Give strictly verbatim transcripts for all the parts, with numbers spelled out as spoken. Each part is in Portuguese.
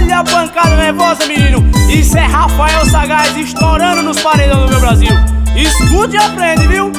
Olha a pancada nervosa, menino. Isso é Rafael Sagaz estourando nos paredões do meu Brasil. Escute e aprende, viu?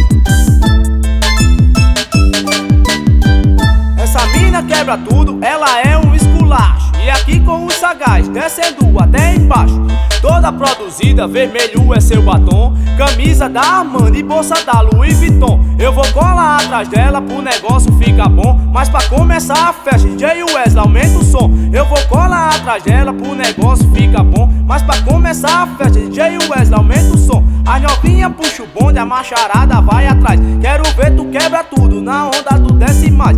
Essa mina quebra tudo, ela é um esculacho. E aqui com o Sagaz, descendo até embaixo. Toda produzida, vermelho é seu batom. Camisa da Armani e bolsa da Louis Vuitton. Eu vou colar atrás dela pro negócio ficar bom. Mas pra começar a festa, D J Wesley, aumenta o som. Eu vou colar atrás dela pro negócio ficar bom. Mas pra começar a festa, D J Wesley, aumenta o som. A novinha puxa o bonde, a macharada vai atrás. Quero ver tu quebra tudo, na onda tu desce mais.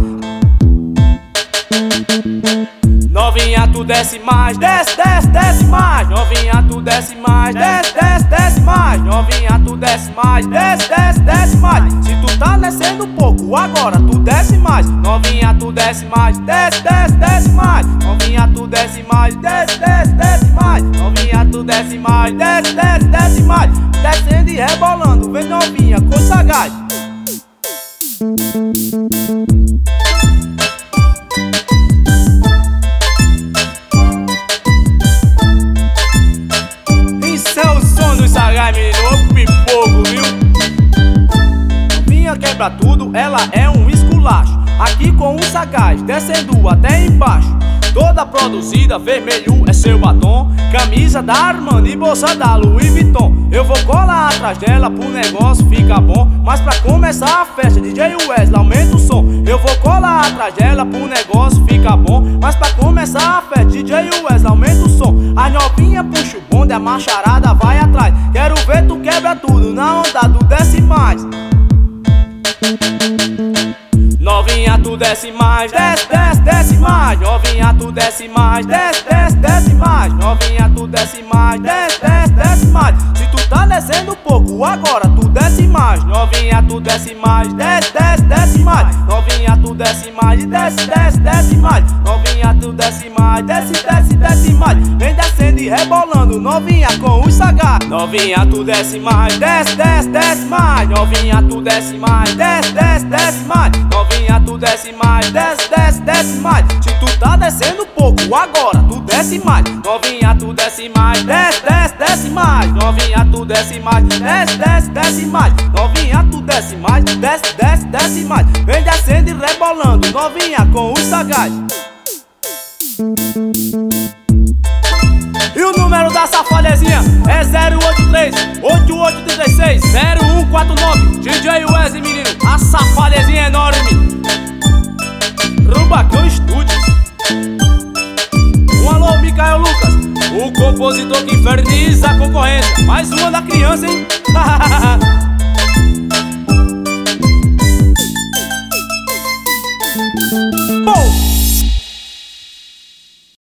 Novinha, tu desce mais, desce, desce, desce mais. Novinha, tu desce mais, desce, desce, desce mais. Novinha, tu desce mais, desce, desce, desce mais. Se tu tá descendo pouco, agora tu desce mais. Novinha, tu desce mais, desce, desce, desce mais. Novinha, tu desce mais, desce, desce, desce mais. Novinha, tu desce mais, desce, desce, desce mais. Descendo e rebolando, vem novinha, com Sagaz. Sagaz, menino, pipoco, viu? Novinha quebra tudo, ela é um esculacho. Aqui com o Sagaz, descendo até embaixo. Toda produzida, vermelho é seu batom. Camisa da Armani e bolsa da Louis Vuitton. Eu vou colar atrás dela pro negócio ficar bom. Mas pra começar a festa, D J Wesley, aumenta o som. Eu vou colar atrás dela pro negócio ficar bom. Mas pra começar a festa, D J Wesley, aumenta o som. A novinha puxa o bonde, a macharada vai atrás. Quero ver tu quebra tudo, na onda tu desce mais. Novinha, tu desce mais, desce, desce, desce mais. Novinha, tu desce mais, desce, desce, desce mais. Novinha, tu desce mais, desce, desce, desce mais. Se tu tá descendo pouco, agora tu desce mais. Novinha, tu desce mais, desce, desce, desce mais. Novinha, tu desce mais, desce, desce, desce mais. Novinha, tu desce mais, desce, desce, desce mais. Vem descendo e rebolando, novinha com o Sagaz. Novinha, tu desce mais, desce, desce, desce mais. Novinha, tu desce mais, desce, desce, desce mais. Novinha, tu desce mais, desce, desce, desce mais. Se tu tá descendo pouco, agora tu desce mais. Novinha, tu desce mais, desce, desce, desce mais. Novinha, tu desce mais, desce, desce, desce mais. Novinha, tu desce mais, desce, desce, desce mais. Vem descendo e rebolando, novinha com o Sagaz. E o número da safadezinha é zero oito três, oito oito três seis, zero um quatro nove. D J Wesley, menino, a safadezinha é enorme. Rubacão Studios. Um alô, Micael Lucas, o compositor que inferniza a concorrência. Mais uma da criança, hein? Bom.